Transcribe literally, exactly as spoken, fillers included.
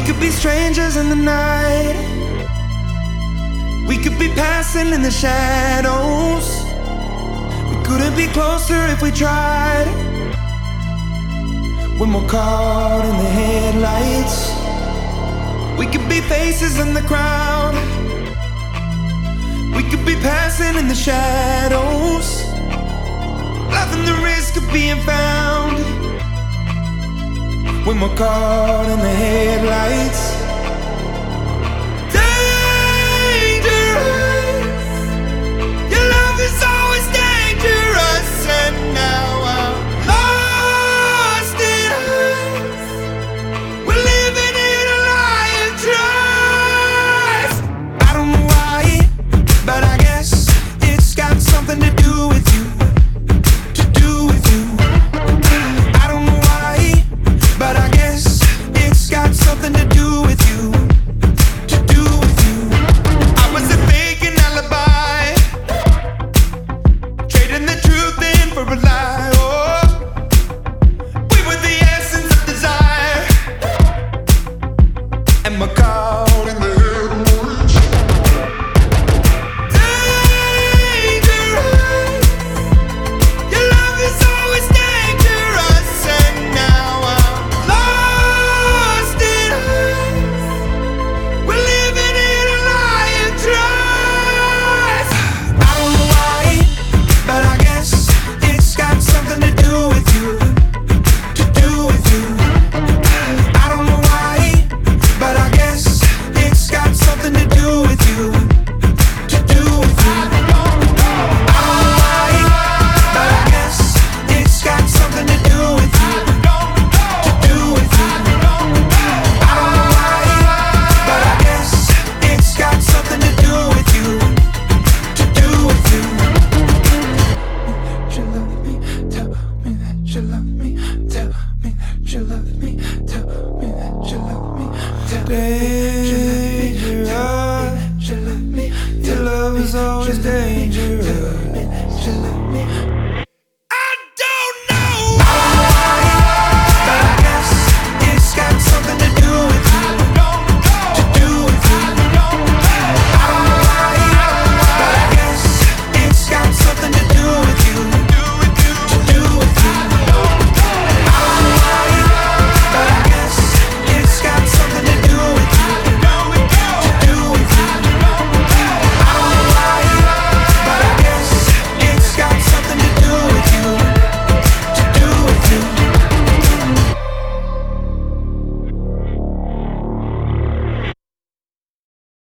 could be strangers in the night. We could be passing in the shadows. We couldn't be closer if we tried. When we're caught in the headlights, we could be faces in the crowd. We could be passing in the shadows, laughing the risk of being found. When we're caught in the headlights,